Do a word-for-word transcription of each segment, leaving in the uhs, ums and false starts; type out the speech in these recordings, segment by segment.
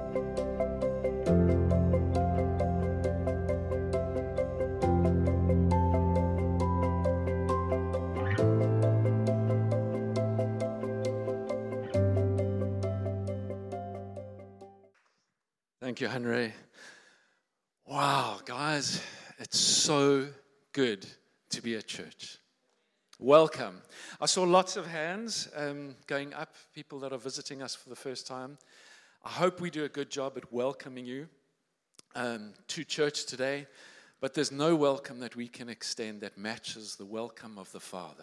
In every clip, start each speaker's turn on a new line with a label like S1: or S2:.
S1: Thank you, Henry. Wow, guys, it's so good to be at church. Welcome. I saw lots of hands um, going up, people that are visiting us for the first time. I hope we do a good job at welcoming you um, to church today, but there's no welcome that we can extend that matches the welcome of the Father.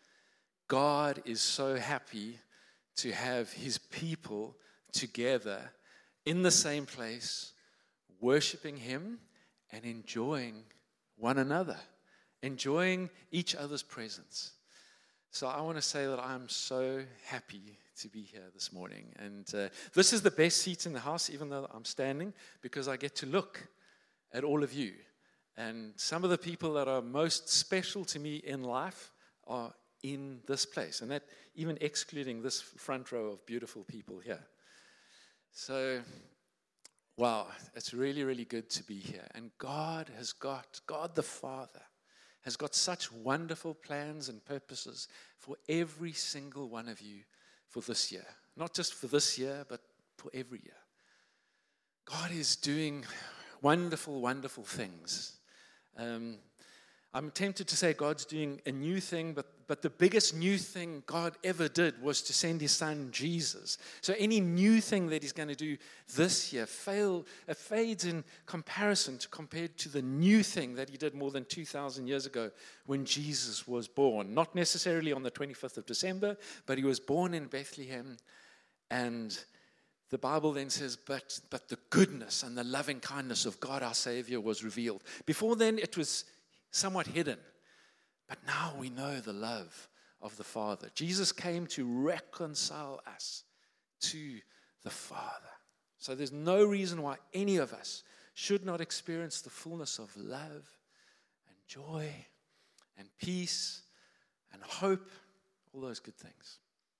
S1: God is so happy to have his people together in the same place, worshiping him and enjoying one another, enjoying each other's presence. So I want to say that I'm so happy to be here this morning. And uh, this is the best seat in the house, even though I'm standing, because I get to look at all of you. And some of the people that are most special to me in life are in this place. And that even excluding this front row of beautiful people here. So, wow, it's really, really good to be here. And God has got, God the Father, has got such wonderful plans and purposes for every single one of you for this year. Not just for this year, but for every year. God is doing wonderful, wonderful things. Um, I'm tempted to say God's doing a new thing, but, but the biggest new thing God ever did was to send his son, Jesus. So any new thing that he's going to do this year fail, uh, fades in comparison to compared to the new thing that he did more than two thousand years ago when Jesus was born. Not necessarily on the twenty-fifth of December, but he was born in Bethlehem. And the Bible then says, but, but the goodness and the loving kindness of God our Savior was revealed. Before then, it was somewhat hidden. But now we know the love of the Father. Jesus came to reconcile us to the Father. So there's no reason why any of us should not experience the fullness of love and joy and peace and hope, all those good things.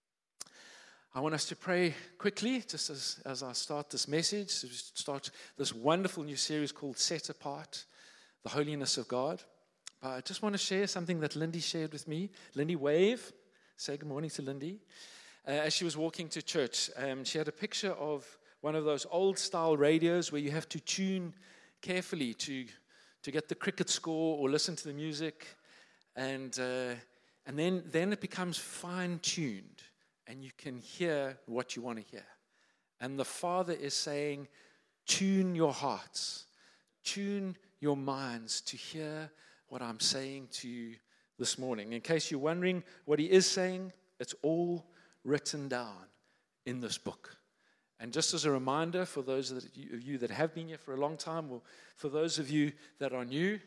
S1: I want us to pray quickly, just as, as I start this message, to start this wonderful new series called Set Apart, the Holiness of God. But I just want to share something that Lindy shared with me. Lindy, wave. Say good morning to Lindy. Uh, as she was walking to church, um, she had a picture of one of those old-style radios where you have to tune carefully to, to get the cricket score or listen to the music. And, uh, and then, then it becomes fine-tuned, and you can hear what you want to hear. And the Father is saying, tune your hearts, tune your minds to hear what I'm saying to you this morning. In case you're wondering what he is saying, it's all written down in this book. And just as a reminder for those of you that have been here for a long time, or for those of you that are new,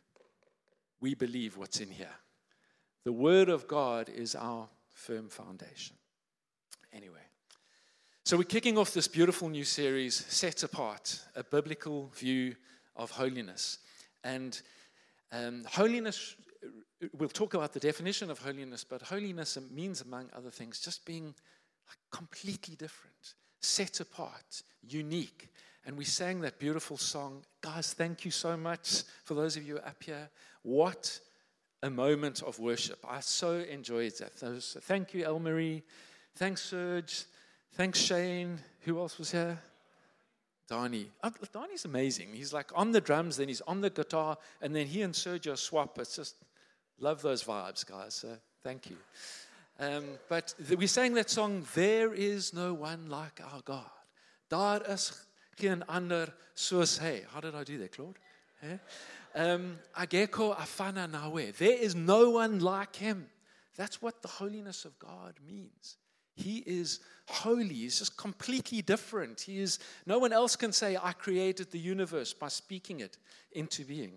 S1: we believe what's in here. The Word of God is our firm foundation. Anyway, so we're kicking off this beautiful new series, Set Apart, a biblical view of holiness. And Um, holiness, we'll talk about the definition of holiness, but holiness means, among other things, just being like completely different, set apart, unique. And we sang that beautiful song. Guys, thank you so much for those of you up here. What a moment of worship. I so enjoyed that. Those, thank you, Elmarie. Thanks, Serge. Thanks, Shane. Who else was here? Donnie. Oh, Donnie's amazing. He's like on the drums, then he's on the guitar, and then he and Sergio swap. It's just, love those vibes, guys. So thank you. Um, but the, we sang that song, There is no one like our God. Daar is geen ander soos hy. How did I do that, Claude? Eh? Um, Ageko afana nawe. There is no one like him. That's what the holiness of God means. He is holy. He's just completely different. He is, no one else can say, I created the universe by speaking it into being.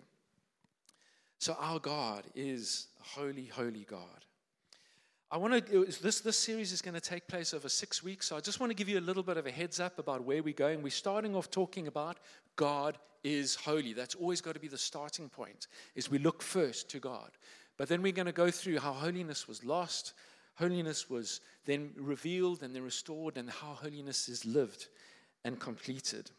S1: So our God is a holy, holy God. I want to, this, this series is going to take place over six weeks, so I just want to give you a little bit of a heads up about where we're going. We're starting off talking about God is holy. That's always got to be the starting point, is we look first to God. But then we're going to go through how holiness was lost, holiness was then revealed and then restored, and how holiness is lived and completed.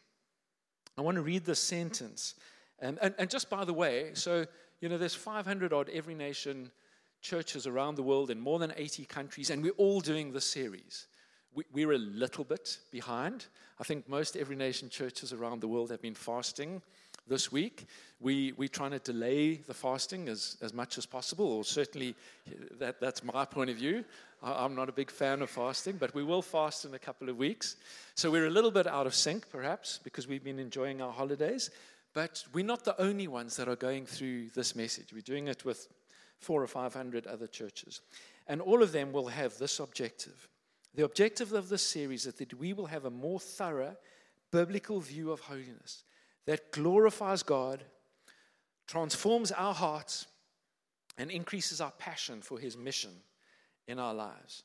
S1: I want to read this sentence. Um, and, and just by the way, so, you know, there's five hundred odd Every Nation churches around the world in more than eighty countries, and we're all doing this series. We, we're a little bit behind. I think most Every Nation churches around the world have been fasting this week. We, we're trying to delay the fasting as, as much as possible, or certainly that, that's my point of view. I, I'm not a big fan of fasting, but we will fast in a couple of weeks. So we're a little bit out of sync, perhaps, because we've been enjoying our holidays. But we're not the only ones that are going through this message. We're doing it with four or five hundred other churches. And all of them will have this objective. The objective of this series is that we will have a more thorough biblical view of holiness that glorifies God, transforms our hearts, and increases our passion for His mission in our lives.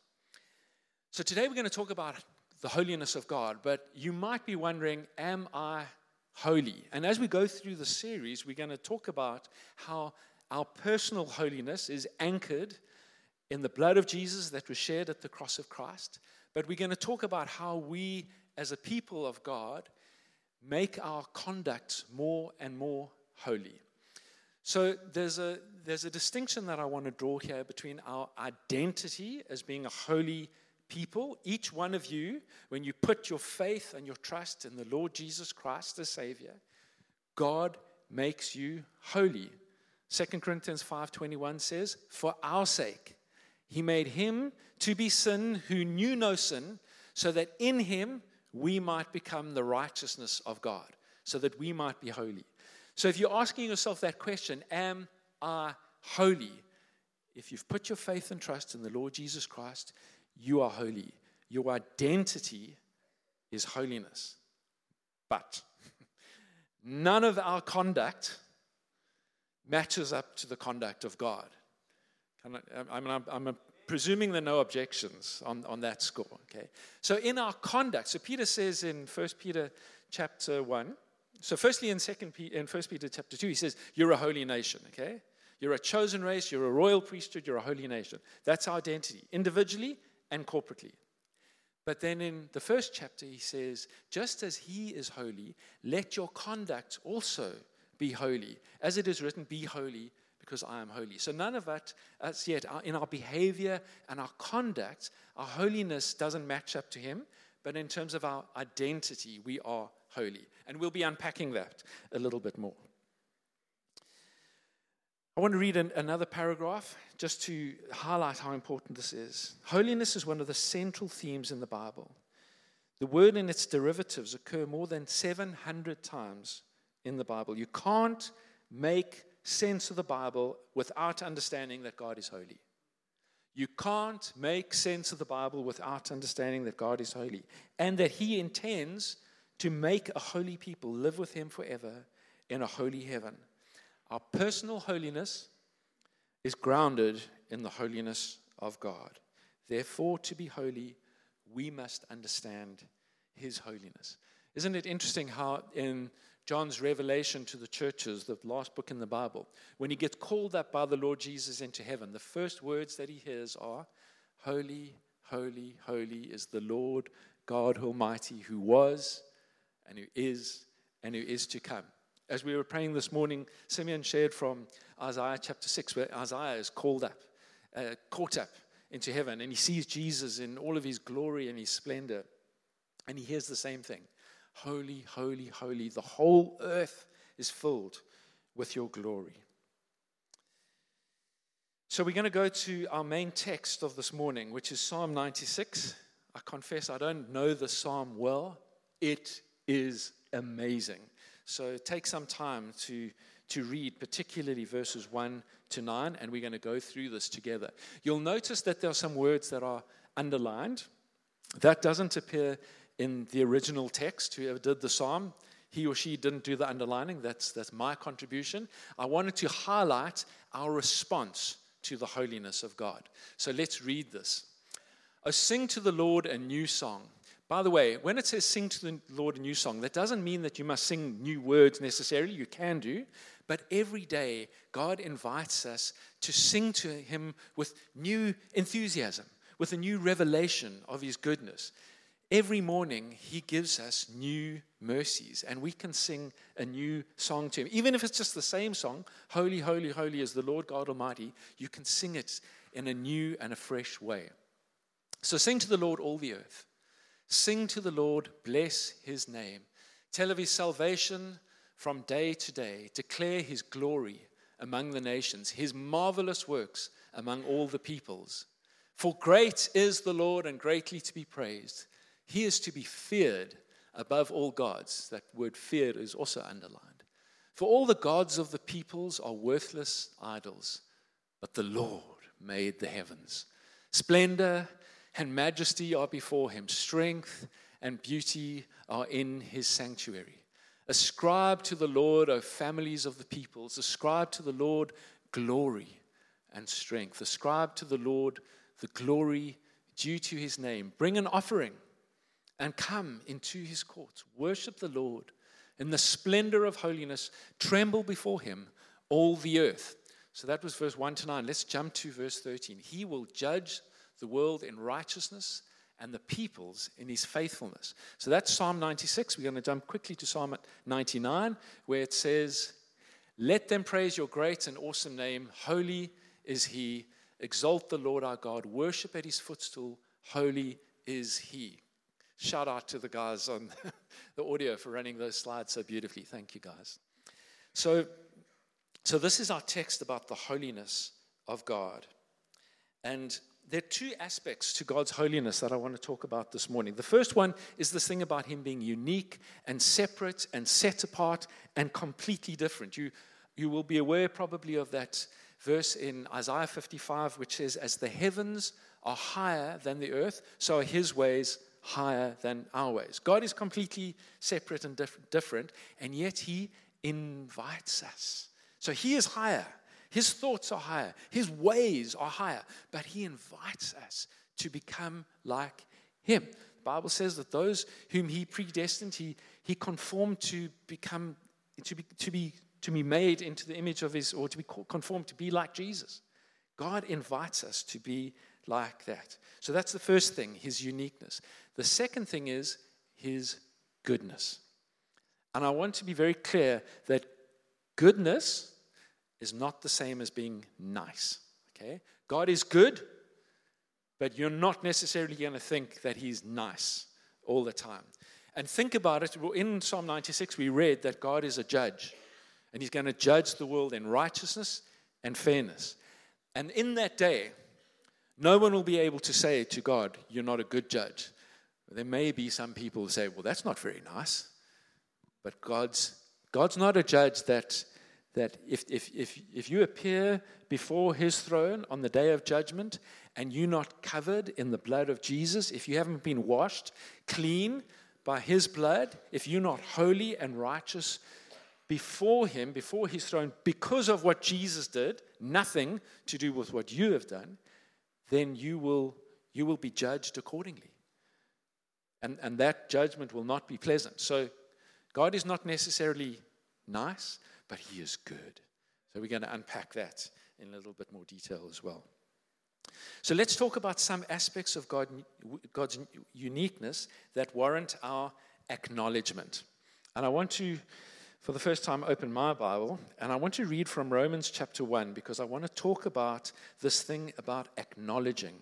S1: So today we're going to talk about the holiness of God, but you might be wondering, am I holy? And as we go through the series, we're going to talk about how our personal holiness is anchored in the blood of Jesus that was shed at the cross of Christ. But we're going to talk about how we, as a people of God, make our conduct more and more holy. So there's a, there's a distinction that I want to draw here between our identity as being a holy people. Each one of you, when you put your faith and your trust in the Lord Jesus Christ as Savior, God makes you holy. Second Corinthians five twenty-one says, "For our sake, He made Him to be sin who knew no sin, so that in Him we might become the righteousness of God," so that we might be holy. So if you're asking yourself that question, am I holy? If you've put your faith and trust in the Lord Jesus Christ, you are holy. Your identity is holiness. But none of our conduct matches up to the conduct of God. Can I, I mean, I'm, I'm presuming there are no objections on, on that score. Okay. So in our conduct, so Peter says in First Peter chapter one, so firstly in Second Peter, in First Peter chapter two, he says, you're a holy nation, okay? You're a chosen race, you're a royal priesthood, you're a holy nation. That's our identity, individually and corporately. But then in the first chapter, he says, just as He is holy, let your conduct also be holy. As it is written, be holy because I am holy. So none of that, as yet, in our behavior and our conduct, our holiness doesn't match up to Him. But in terms of our identity, we are holy. And we'll be unpacking that a little bit more. I want to read an, another paragraph just to highlight how important this is. Holiness is one of the central themes in the Bible. The word and its derivatives occur more than seven hundred times in the Bible. You can't make sense of the Bible without understanding that God is holy. You can't make sense of the Bible without understanding that God is holy and that He intends to make a holy people live with Him forever in a holy heaven. Our personal holiness is grounded in the holiness of God. Therefore, to be holy, we must understand His holiness. Isn't it interesting how in John's revelation to the churches, the last book in the Bible, when he gets called up by the Lord Jesus into heaven, the first words that he hears are, "Holy, holy, holy is the Lord God Almighty, who was and who is and who is to come." As we were praying this morning, Simeon shared from Isaiah chapter six, where Isaiah is called up, uh, caught up into heaven, and he sees Jesus in all of His glory and His splendor, and he hears the same thing. Holy, holy, holy, the whole earth is filled with your glory. So we're going to go to our main text of this morning, which is Psalm ninety-six. I confess I don't know the psalm well. It is amazing. So take some time to, to read, particularly verses one to nine, and we're going to go through this together. You'll notice that there are some words that are underlined. That doesn't appear in the original text. Whoever did the psalm, he or she didn't do the underlining. That's, that's my contribution. I wanted to highlight our response to the holiness of God. So let's read this. "Oh, sing to the Lord a new song." By the way, when it says sing to the Lord a new song, that doesn't mean that you must sing new words necessarily. You can do. But every day, God invites us to sing to Him with new enthusiasm, with a new revelation of His goodness. every morning he gives us new mercies, and we can sing a new song to him. Even if it's just the same song, Holy, Holy, Holy is the Lord God Almighty, you can sing it in a new and a fresh way. So sing to the Lord, all the earth. Sing to the Lord, bless his name. Tell of his salvation from day to day. Declare his glory among the nations, his marvelous works among all the peoples. For great is the Lord and greatly to be praised. He is to be feared above all gods. That word feared is also underlined. For all the gods of the peoples are worthless idols, but the Lord made the heavens. Splendor and majesty are before him. Strength and beauty are in his sanctuary. Ascribe to the Lord, O families of the peoples. Ascribe to the Lord glory and strength. Ascribe to the Lord the glory due to his name. Bring an offering and come into his courts. Worship the Lord in the splendor of holiness. Tremble before him, all the earth. So that was verse one to nine. Let's jump to verse thirteen. He will judge the world in righteousness and the peoples in his faithfulness. So that's Psalm ninety-six. We're going to jump quickly to Psalm ninety-nine, where it says, let them praise your great and awesome name. Holy is he. Exalt the Lord our God. Worship at his footstool. Holy is he. Shout out to the guys on the audio for running those slides so beautifully. Thank you, guys. So, so this is our text about the holiness of God. And there are two aspects to God's holiness that I want to talk about this morning. The first one is this thing about him being unique and separate and set apart and completely different. You, you will be aware probably of that verse in Isaiah fifty-five, which says, as the heavens are higher than the earth, so are his ways higher than our ways. God is completely separate and diff- different, and yet he invites us. So he is higher. His thoughts are higher. His ways are higher. But he invites us to become like him. The Bible says that those whom he predestined, he, he conformed to become, to be, to be, to be made into the image of his, or to be conformed to be like Jesus. God invites us to be like that. So that's the first thing, his uniqueness. The second thing is his goodness. And I want to be very clear that goodness is not the same as being nice. Okay? God is good, but you're not necessarily going to think that he's nice all the time. And think about it. In Psalm ninety-six, we read that God is a judge, and he's going to judge the world in righteousness and fairness. And in that day, no one will be able to say to God, you're not a good judge. There may be some people who say, well, that's not very nice. But God's God's not a judge that that if, if, if, if you appear before his throne on the day of judgment and you're not covered in the blood of Jesus, if you haven't been washed clean by his blood, if you're not holy and righteous before him, before his throne, because of what Jesus did, nothing to do with what you have done, then you will, you will be judged accordingly. And, and that judgment will not be pleasant. So God is not necessarily nice, but he is good. So we're going to unpack that in a little bit more detail as well. So let's talk about some aspects of God, God's uniqueness that warrant our acknowledgement. And I want to, for the first time, open my Bible, and I want to read from Romans chapter one, because I want to talk about this thing about acknowledging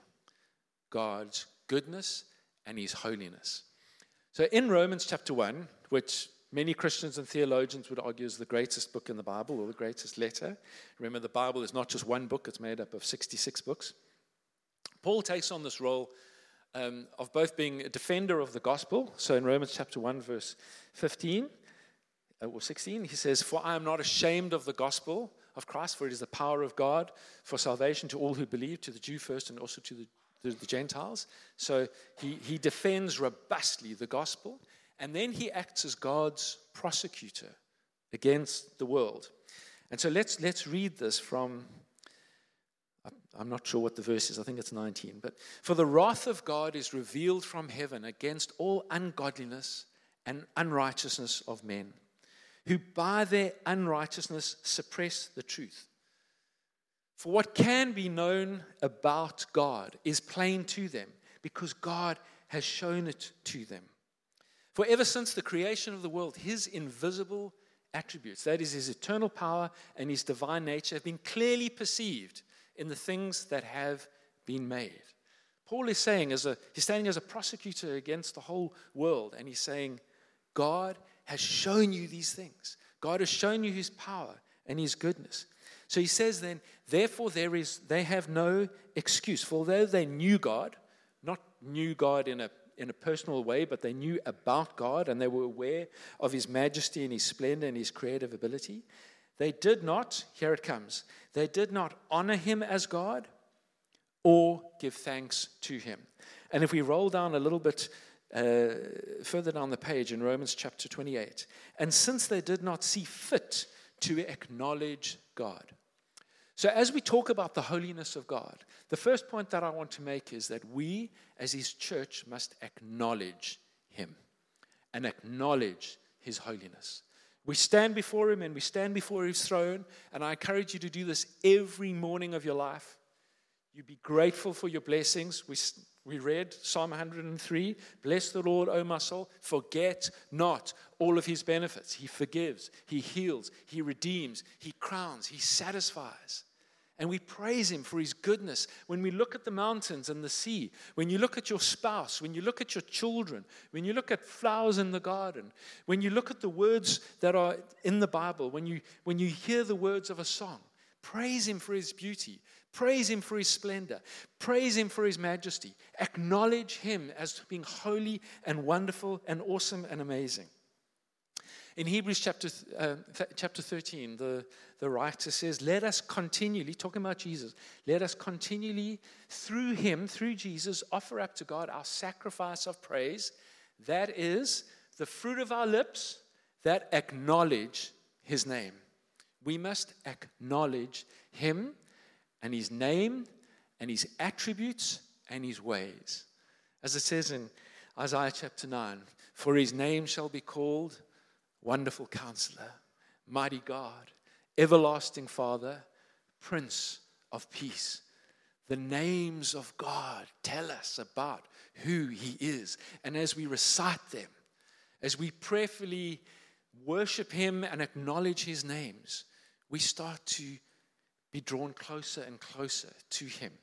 S1: God's goodness and his holiness. So in Romans chapter one, which many Christians and theologians would argue is the greatest book in the Bible, or the greatest letter. Remember, the Bible is not just one book, it's made up of sixty-six books. Paul takes on this role um, of both being a defender of the gospel. So in Romans chapter one, verse fifteen, or sixteen, he says, for I am not ashamed of the gospel of Christ, for it is the power of God for salvation to all who believe, to the Jew first and also to the, the, the Gentiles. So he, he defends robustly the gospel. And then he acts as God's prosecutor against the world. And so let's let's read this from, I'm not sure what the verse is, I think it's nineteen. But for the wrath of God is revealed from heaven against all ungodliness and unrighteousness of men, who by their unrighteousness suppress the truth. For what can be known about God is plain to them, because God has shown it to them. For ever since the creation of the world, his invisible attributes, that is his eternal power and his divine nature, have been clearly perceived in the things that have been made. Paul is saying, as a, he's standing as a prosecutor against the whole world, and he's saying, God has shown you these things. God has shown you his power and his goodness. So he says then, therefore there is, they have no excuse. For although they knew God, not knew God in a in a personal way, but they knew about God and they were aware of his majesty and his splendor and his creative ability, they did not, here it comes, they did not honor him as God or give thanks to him. And if we roll down a little bit uh, further down the page in Romans chapter twenty-eight, and since they did not see fit to acknowledge God. So as we talk about the holiness of God, the first point that I want to make is that we, as his church, must acknowledge him and acknowledge his holiness. We stand before him and we stand before his throne, and I encourage you to do this every morning of your life. You be grateful for your blessings. We, we read Psalm one hundred three, bless the Lord, O my soul, forget not all of his benefits. He forgives, he heals, he redeems, he crowns, he satisfies. And we praise him for his goodness. When we look at the mountains and the sea, when you look at your spouse, when you look at your children, when you look at flowers in the garden, when you look at the words that are in the Bible, when you, when you hear the words of a song, praise him for his beauty. Praise him for his splendor. Praise him for his majesty. Acknowledge him as being holy and wonderful and awesome and amazing. In Hebrews chapter uh, chapter thirteen, the, the writer says, let us continually, talking about Jesus, let us continually, through him, through Jesus, offer up to God our sacrifice of praise. That is the fruit of our lips that acknowledge his name. We must acknowledge him and his name and his attributes and his ways. As it says in Isaiah chapter nine, for his name shall be called Wonderful Counselor, Mighty God, Everlasting Father, Prince of Peace. The names of God tell us about who he is. And as we recite them, as we prayerfully worship him and acknowledge his names, we start to be drawn closer and closer to him.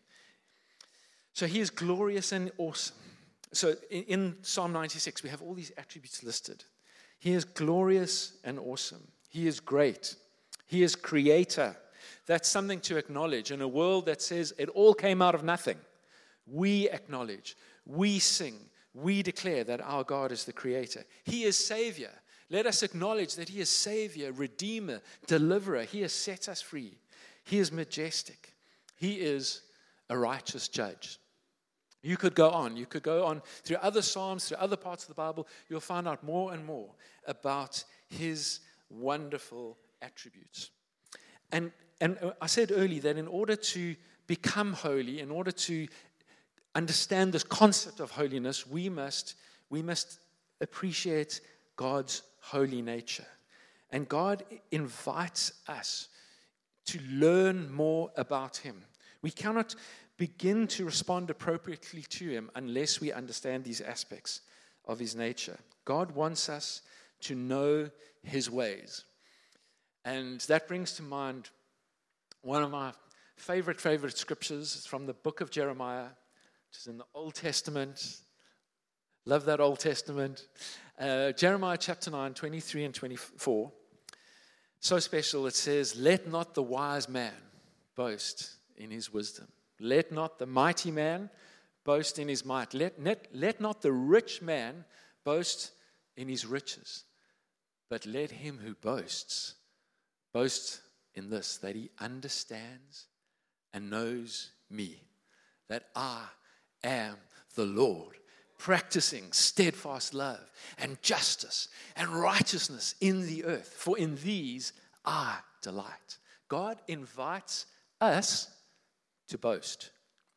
S1: So he is glorious and awesome. So in, in Psalm ninety-six, we have all these attributes listed. He is glorious and awesome. He is great. He is creator. That's something to acknowledge. In a world that says it all came out of nothing, we acknowledge, we sing, we declare that our God is the creator. He is Savior. Let us acknowledge that he is Savior, Redeemer, Deliverer. He has set us free. He is majestic. He is a righteous judge. You could go on. You could go on through other Psalms, through other parts of the Bible. You'll find out more and more about his wonderful attributes. And, and I said earlier that in order to become holy, in order to understand this concept of holiness, we must, we must appreciate God's holy nature. And God invites us to learn more about him. We cannot begin to respond appropriately to him unless we understand these aspects of his nature. God wants us to know his ways. And that brings to mind one of my favorite, favorite scriptures. It's from the book of Jeremiah, which is in the Old Testament. Love that Old Testament. Uh, Jeremiah chapter nine, twenty-three and twenty-four. So special, it says, let not the wise man boast in his wisdom. Let not the mighty man boast in his might. Let, let, let not the rich man boast in his riches. But let him who boasts, boast in this, that he understands and knows me, that I am the Lord, practicing steadfast love and justice and righteousness in the earth. For in these I delight. God invites us to boast,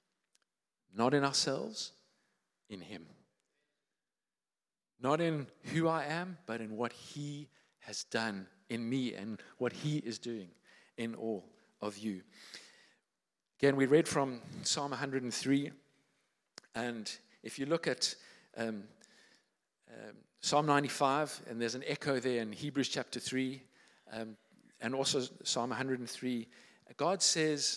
S1: not in ourselves, in him. Not in who I am, but in what he has done in me and what he is doing in all of you. Again, we read from Psalm one hundred three, and if you look at Um, um, Psalm ninety-five, and there's an echo there in Hebrews chapter three, um, and also Psalm one hundred three. God says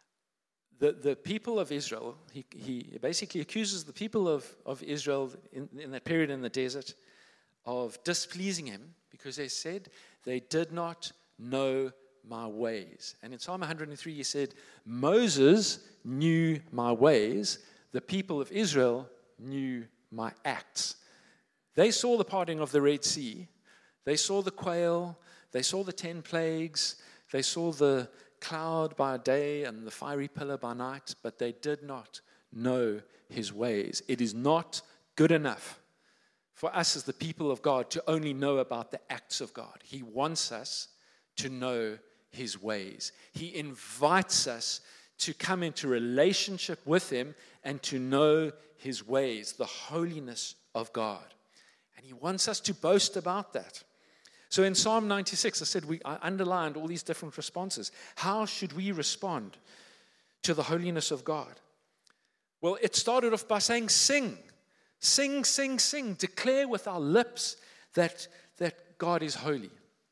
S1: the, the people of Israel, he, he basically accuses the people of, of Israel in, in that period in the desert of displeasing him because they said they did not know my ways. And in Psalm one hundred three, he said, Moses knew my ways, the people of Israel knew my acts. They saw the parting of the Red Sea, they saw the quail, they saw the ten plagues, they saw the cloud by day and the fiery pillar by night, but they did not know his ways. It is not good enough for us as the people of God to only know about the acts of God. He wants us to know his ways. He invites us to come into relationship with him and to know his ways, the holiness of God. And he wants us to boast about that. So in Psalm ninety-six, I said we I underlined all these different responses. How should we respond to the holiness of God? Well, it started off by saying, sing. Sing, sing, sing. Declare with our lips that, that God is holy.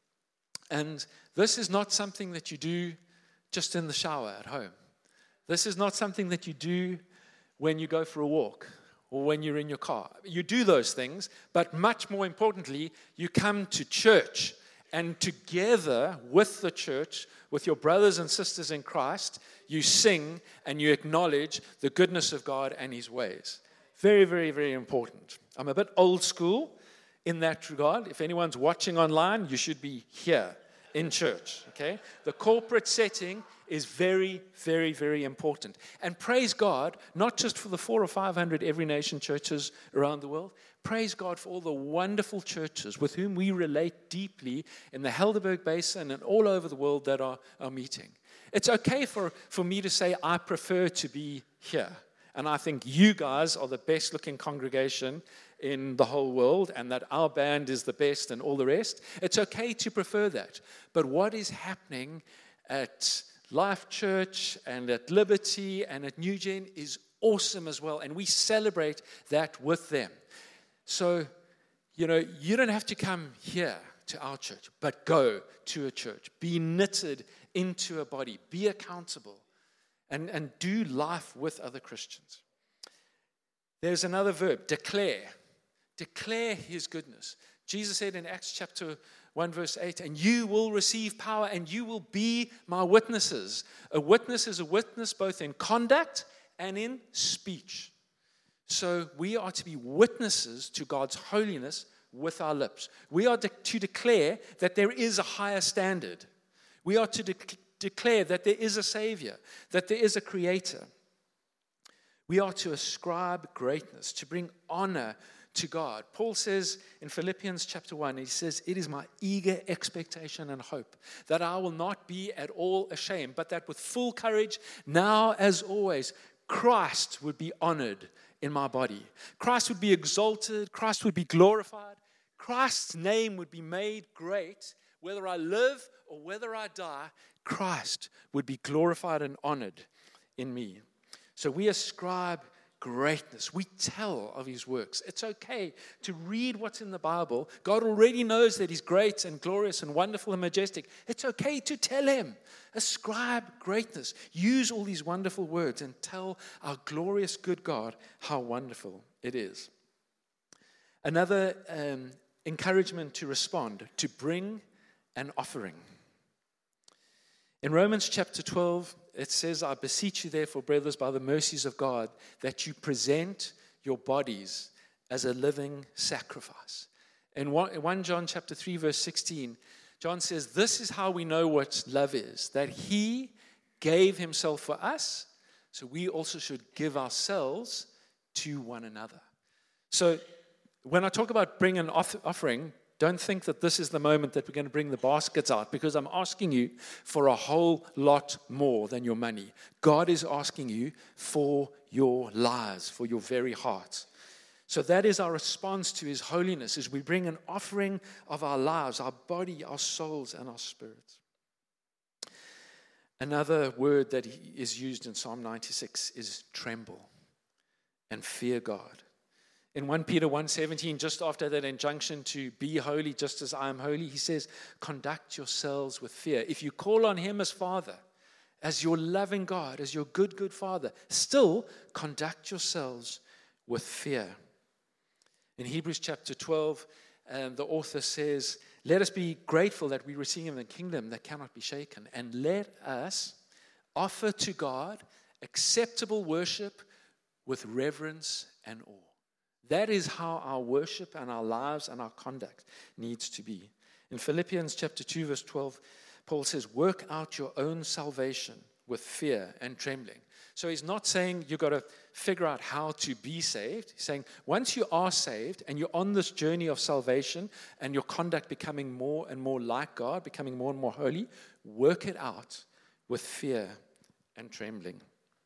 S1: And this is not something that you do just in the shower at home. This is not something that you do when you go for a walk or when you're in your car. You do those things, but much more importantly, you come to church, and together with the church, with your brothers and sisters in Christ, you sing and you acknowledge the goodness of God and his ways. Very, very, very important. I'm a bit old school in that regard. If anyone's watching online, you should be here in church, okay? The corporate setting is very, very, very important. And praise God, not just for the four or five hundred Every Nation churches around the world. Praise God for all the wonderful churches with whom we relate deeply in the Helderberg Basin and all over the world that are, are meeting. It's okay for, for me to say I prefer to be here. And I think you guys are the best looking congregation in the whole world, and that our band is the best and all the rest. It's okay to prefer that. But what is happening at Life Church and at Liberty and at New Gen is awesome as well, and we celebrate that with them. So, you know, you don't have to come here to our church, but go to a church. Be knitted into a body. Be accountable. And, and do life with other Christians. There's another verb, declare. Declare his goodness. Jesus said in Acts chapter one, verse eight, and you will receive power and you will be my witnesses. A witness is a witness both in conduct and in speech. So we are to be witnesses to God's holiness with our lips. We are de- to declare that there is a higher standard. We are to declare declare that there is a Savior, that there is a Creator. We are to ascribe greatness, to bring honor to God. Paul says in Philippians chapter one, he says, it is my eager expectation and hope that I will not be at all ashamed, but that with full courage, now as always, Christ would be honored in my body. Christ would be exalted. Christ would be glorified. Christ's name would be made great, whether I live or whether I die. Christ would be glorified and honored in me. So we ascribe greatness. We tell of his works. It's okay to read what's in the Bible. God already knows that he's great and glorious and wonderful and majestic. It's okay to tell him. Ascribe greatness. Use all these wonderful words and tell our glorious good God how wonderful it is. Another um, encouragement to respond, to bring an offering. In Romans chapter twelve, it says, I beseech you therefore, brothers, by the mercies of God, that you present your bodies as a living sacrifice. In First John chapter three, verse sixteen, John says, this is how we know what love is, that he gave himself for us, so we also should give ourselves to one another. So when I talk about bring an offering, don't think that this is the moment that we're going to bring the baskets out, because I'm asking you for a whole lot more than your money. God is asking you for your lives, for your very heart. So that is our response to his holiness, is we bring an offering of our lives, our body, our souls, and our spirits. Another word that is used in Psalm ninety-six is tremble and fear God. In First Peter one seventeen, just after that injunction to be holy just as I am holy, he says, conduct yourselves with fear. If you call on him as Father, as your loving God, as your good, good Father, still conduct yourselves with fear. In Hebrews chapter twelve, um, the author says, let us be grateful that we receive a kingdom that cannot be shaken, and let us offer to God acceptable worship with reverence and awe. That is how our worship and our lives and our conduct needs to be. In Philippians chapter two, verse twelve, Paul says, work out your own salvation with fear and trembling. So he's not saying you've got to figure out how to be saved. He's saying once you are saved and you're on this journey of salvation and your conduct becoming more and more like God, becoming more and more holy, work it out with fear and trembling.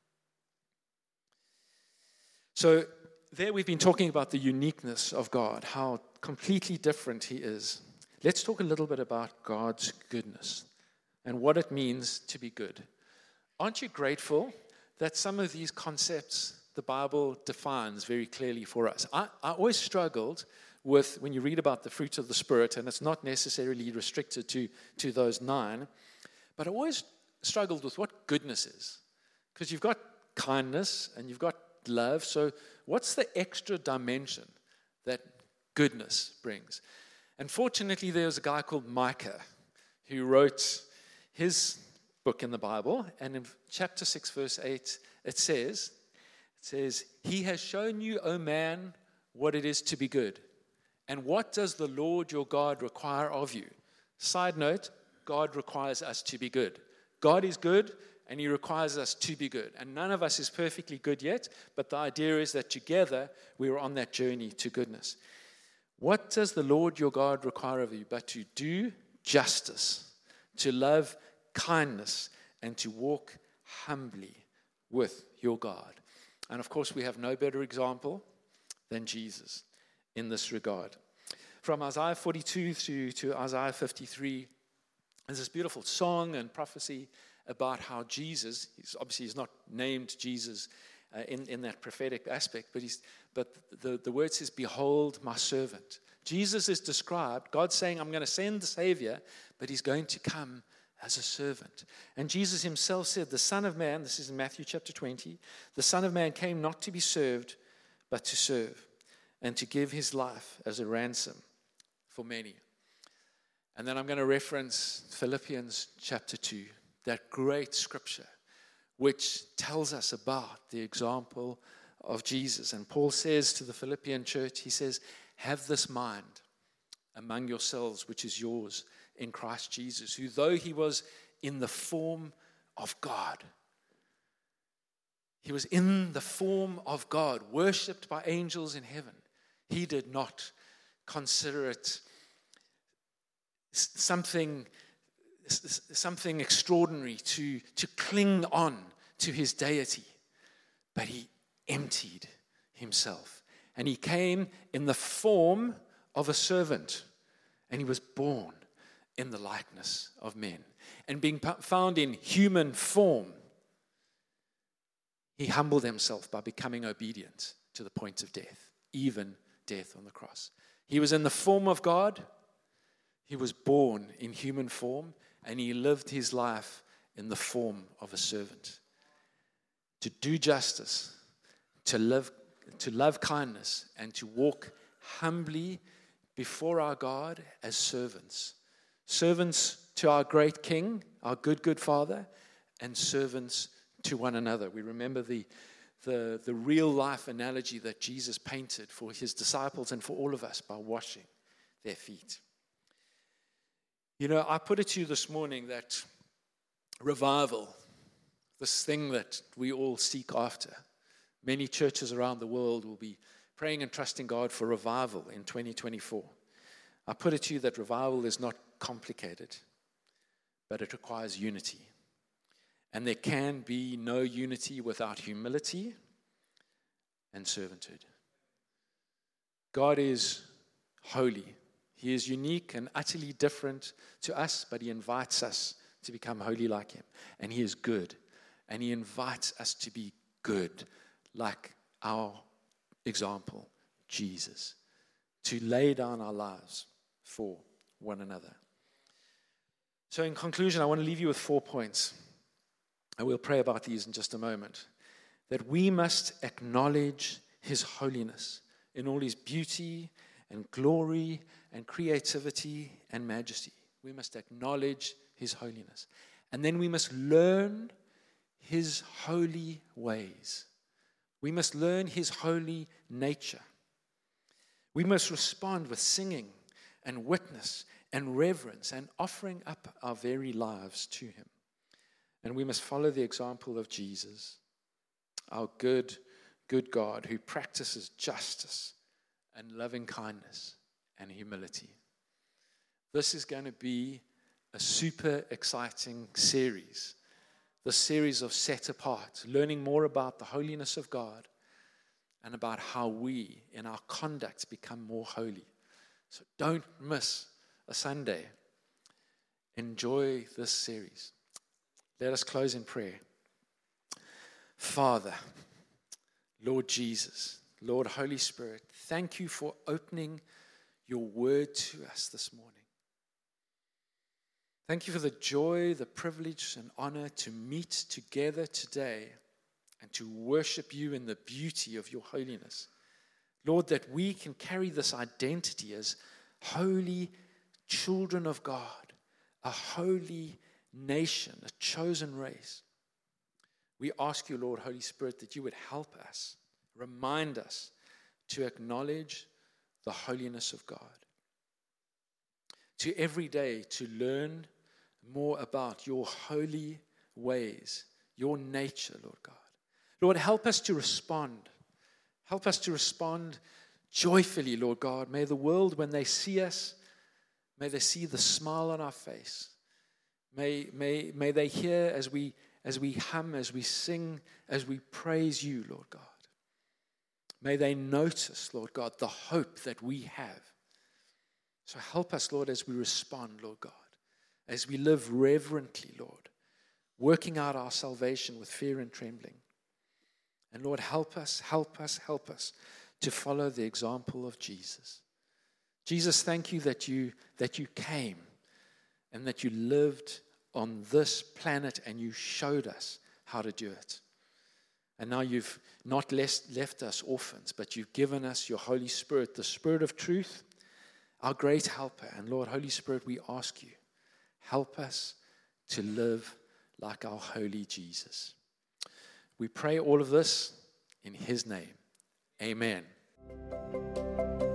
S1: So there we've been talking about the uniqueness of God, how completely different he is. Let's talk a little bit about God's goodness and what it means to be good. Aren't you grateful that some of these concepts the Bible defines very clearly for us? I, I always struggled with, when you read about the fruit of the Spirit, and it's not necessarily restricted to, to those nine, but I always struggled with what goodness is. Because you've got kindness and you've got love, so what's the extra dimension that goodness brings? And fortunately, there's a guy called Micah who wrote his book in the Bible, and in chapter six, verse eight, it says, it says, he has shown you, O man, what it is to be good. And what does the Lord your God require of you? Side note, God requires us to be good. God is good, and he requires us to be good. And none of us is perfectly good yet, but the idea is that together we are on that journey to goodness. What does the Lord your God require of you but to do justice, to love kindness, and to walk humbly with your God? And of course, we have no better example than Jesus in this regard. From Isaiah forty-two to, to Isaiah fifty-three, there's this beautiful song and prophecy about how Jesus, he's, obviously he's not named Jesus uh, in, in that prophetic aspect, but he's but the, the word says, behold my servant. Jesus is described, God saying, I'm going to send the Savior, but he's going to come as a servant. And Jesus himself said, the Son of Man, this is in Matthew chapter twenty, the Son of Man came not to be served, but to serve, and to give his life as a ransom for many. And then I'm going to reference Philippians chapter two, that great scripture, which tells us about the example of Jesus. And Paul says to the Philippian church, he says, have this mind among yourselves, which is yours in Christ Jesus, who though he was in the form of God, he was in the form of God, worshipped by angels in heaven, he did not consider it something something extraordinary to, to cling on to his deity, but he emptied himself, and he came in the form of a servant, and he was born in the likeness of men, and being found in human form, he humbled himself by becoming obedient to the point of death, even death on the cross. He was in the form of God, he was born in human form, and he lived his life in the form of a servant. To do justice, to live, to love kindness, and to walk humbly before our God as servants. Servants to our great King, our good, good Father, and servants to one another. We remember the, the, the real life analogy that Jesus painted for his disciples and for all of us by washing their feet. You know, I put it to you this morning that revival, this thing that we all seek after, many churches around the world will be praying and trusting God for revival in twenty twenty-four. I put it to you that revival is not complicated, but it requires unity. And there can be no unity without humility and servanthood. God is holy. He is unique and utterly different to us, but he invites us to become holy like him. And he is good. And he invites us to be good like our example, Jesus, to lay down our lives for one another. So in conclusion, I want to leave you with four points. I will pray about these in just a moment. That we must acknowledge his holiness in all his beauty and glory and creativity and majesty. We must acknowledge his holiness. And then we must learn his holy ways. We must learn his holy nature. We must respond with singing and witness and reverence and offering up our very lives to him. And we must follow the example of Jesus, our good, good God who practices justice and loving kindness and humility. This is going to be a super exciting series. The series of Set Apart, learning more about the holiness of God and about how we, in our conduct, become more holy. So don't miss a Sunday. Enjoy this series. Let us close in prayer. Father, Lord Jesus, Lord Holy Spirit, thank you for opening your word to us this morning. Thank you for the joy, the privilege, and honor to meet together today and to worship you in the beauty of your holiness. Lord, that we can carry this identity as holy children of God, a holy nation, a chosen race. We ask you, Lord, Holy Spirit, that you would help us, remind us to acknowledge the holiness of God. To every day to learn more about your holy ways, your nature, Lord God. Lord, help us to respond. Help us to respond joyfully, Lord God. May the world, when they see us, may they see the smile on our face. May, may, may they hear as we, as we hum, as we sing, as we praise you, Lord God. May they notice, Lord God, the hope that we have. So help us, Lord, as we respond, Lord God, as we live reverently, Lord, working out our salvation with fear and trembling. And Lord, help us, help us, help us to follow the example of Jesus. Jesus, thank you that you that you came and that you lived on this planet and you showed us how to do it. And now you've not left, left us orphans, but you've given us your Holy Spirit, the Spirit of truth, our great helper. And Lord, Holy Spirit, we ask you, help us to live like our holy Jesus. We pray all of this in his name. Amen.